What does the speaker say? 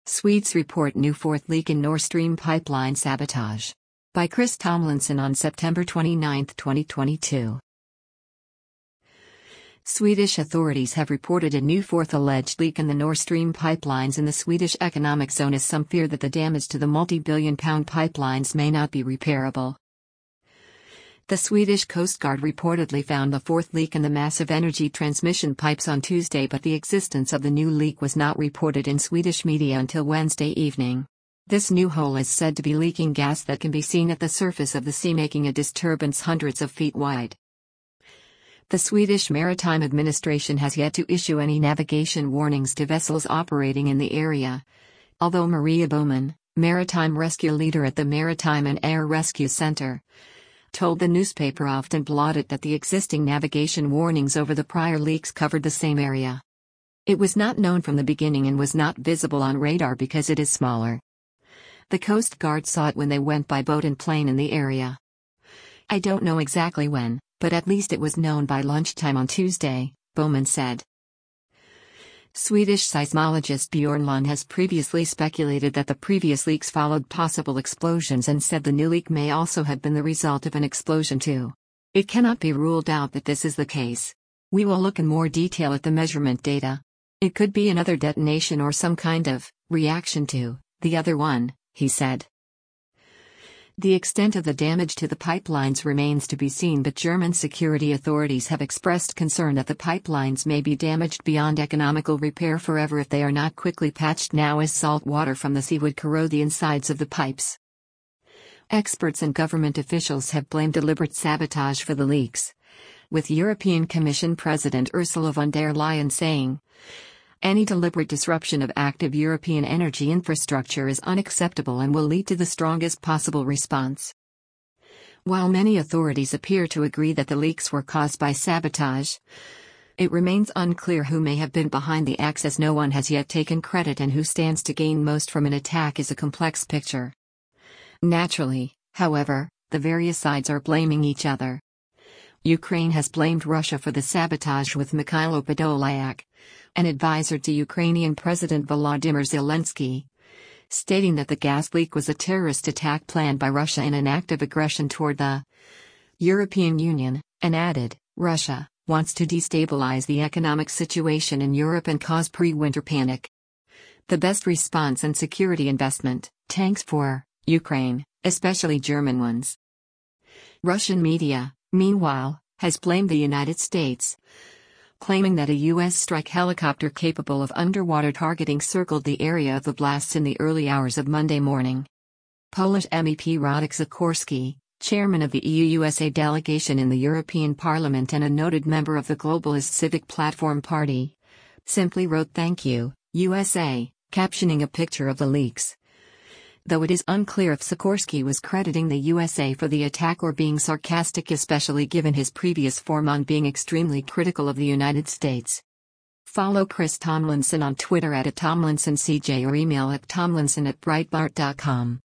Swedes report new fourth leak in Nord Stream pipeline sabotage. By Chris Tomlinson on September 29, 2022. Swedish authorities have reported a new fourth alleged leak in the Nord Stream pipelines in the Swedish economic zone as some fear that the damage to the multi-billion-pound pipelines may not be repairable. The Swedish Coast Guard reportedly found the fourth leak in the massive energy transmission pipes on Tuesday, but the existence of the new leak was not reported in Swedish media until Wednesday evening. This new hole is said to be leaking gas that can be seen at the surface of the sea, making a disturbance hundreds of feet wide. The Swedish Maritime Administration has yet to issue any navigation warnings to vessels operating in the area. Although Maria Bowman, maritime rescue leader at the Maritime and Air Rescue Center, told the newspaper Aftonbladet that the existing navigation warnings over the prior leaks covered the same area. It was not known from the beginning and was not visible on radar because it is smaller. The Coast Guard saw it when they went by boat and plane in the area. I don't know exactly when, but at least it was known by lunchtime on Tuesday, Bowman said. Swedish seismologist Björn Lund has previously speculated that the previous leaks followed possible explosions and said the new leak may also have been the result of an explosion too. It cannot be ruled out that this is the case. We will look in more detail at the measurement data. It could be another detonation or some kind of reaction to the other one, he said. The extent of the damage to the pipelines remains to be seen, but German security authorities have expressed concern that the pipelines may be damaged beyond economical repair forever if they are not quickly patched now, as salt water from the sea would corrode the insides of the pipes. Experts and government officials have blamed deliberate sabotage for the leaks, with European Commission President Ursula von der Leyen saying, "Any deliberate disruption of active European energy infrastructure is unacceptable and will lead to the strongest possible response." While many authorities appear to agree that the leaks were caused by sabotage, it remains unclear who may have been behind the acts, as no one has yet taken credit, and who stands to gain most from an attack is a complex picture. Naturally, however, the various sides are blaming each other. Ukraine has blamed Russia for the sabotage, with Mikhailo Podolyak, an advisor to Ukrainian President Volodymyr Zelensky, stating that the gas leak was a terrorist attack planned by Russia in an act of aggression toward the European Union, and added, "Russia wants to destabilize the economic situation in Europe and cause pre-winter panic. The best response and security investment, tanks for Ukraine, especially German ones." Russian media, meanwhile, has blamed the United States, claiming that a U.S. strike helicopter capable of underwater targeting circled the area of the blasts in the early hours of Monday morning. Polish MEP Radek Sikorski, chairman of the EU-USA delegation in the European Parliament and a noted member of the globalist Civic Platform Party, simply wrote "Thank you, USA," captioning a picture of the leaks. Though it is unclear if Sikorski was crediting the USA for the attack or being sarcastic, especially given his previous form on being extremely critical of the United States. Follow Chris Tomlinson on Twitter @TomlinsonCJ or email at tomlinson@breitbart.com.